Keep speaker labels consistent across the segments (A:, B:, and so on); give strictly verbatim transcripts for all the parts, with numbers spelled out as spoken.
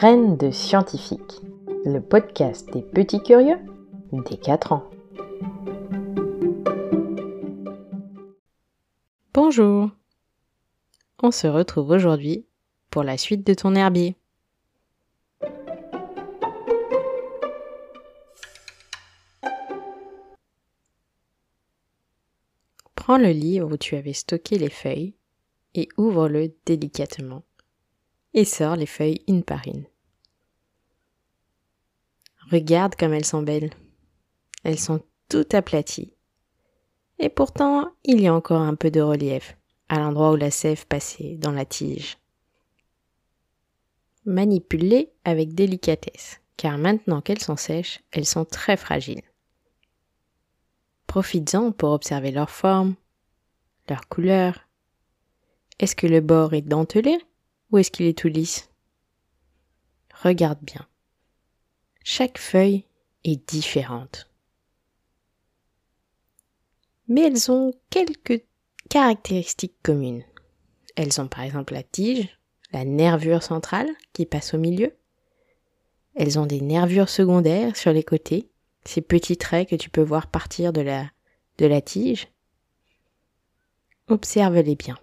A: Graines de scientifique, le podcast des petits curieux des quatre ans. Bonjour, on se retrouve aujourd'hui pour la suite de ton herbier. Prends le livre où tu avais stocké les feuilles et ouvre-le délicatement et sors les feuilles une par une. Regarde comme elles sont belles. Elles sont toutes aplaties. Et pourtant, il y a encore un peu de relief à l'endroit où la sève passait dans la tige. Manipule-les avec délicatesse, car maintenant qu'elles sont sèches, elles sont très fragiles. Profites-en pour observer leur forme, leur couleur. Est-ce que le bord est dentelé ou est-ce qu'il est tout lisse? Regarde bien. Chaque feuille est différente. Mais elles ont quelques caractéristiques communes. Elles ont par exemple la tige, la nervure centrale qui passe au milieu. Elles ont des nervures secondaires sur les côtés, ces petits traits que tu peux voir partir de la, de la tige. Observe-les bien.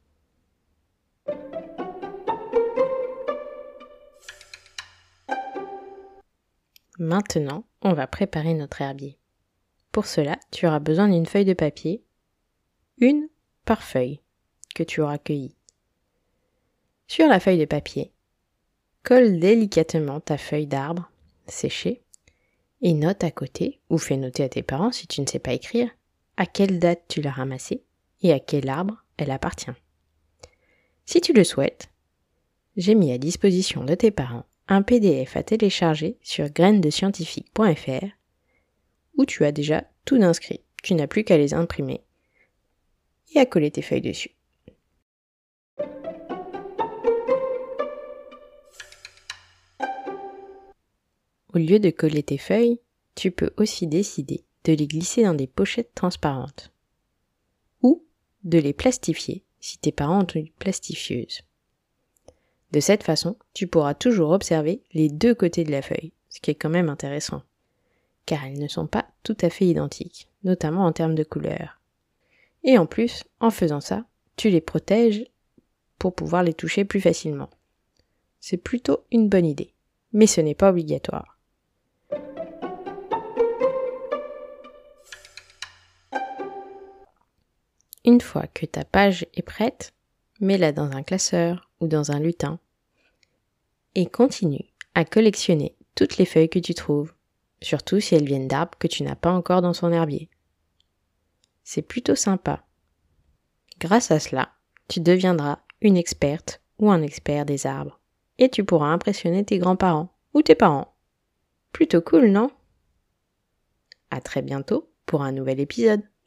A: Maintenant, on va préparer notre herbier. Pour cela, tu auras besoin d'une feuille de papier, une par feuille que tu auras cueillie. Sur la feuille de papier, colle délicatement ta feuille d'arbre séchée et note à côté, ou fais noter à tes parents si tu ne sais pas écrire, à quelle date tu l'as ramassée et à quel arbre elle appartient. Si tu le souhaites, j'ai mis à disposition de tes parents un P D F à télécharger sur graines de scientifique point f r où tu as déjà tout inscrit. Tu n'as plus qu'à les imprimer et à coller tes feuilles dessus. Au lieu de coller tes feuilles, tu peux aussi décider de les glisser dans des pochettes transparentes ou de les plastifier si tes parents ont une plastifieuse. De cette façon, tu pourras toujours observer les deux côtés de la feuille, ce qui est quand même intéressant, car elles ne sont pas tout à fait identiques, notamment en termes de couleur. Et en plus, en faisant ça, tu les protèges pour pouvoir les toucher plus facilement. C'est plutôt une bonne idée, mais ce n'est pas obligatoire. Une fois que ta page est prête, mets-la dans un classeur ou dans un lutin et continue à collectionner toutes les feuilles que tu trouves, surtout si elles viennent d'arbres que tu n'as pas encore dans son herbier. C'est plutôt sympa. Grâce à cela, tu deviendras une experte ou un expert des arbres et tu pourras impressionner tes grands-parents ou tes parents. Plutôt cool, non? À très bientôt pour un nouvel épisode.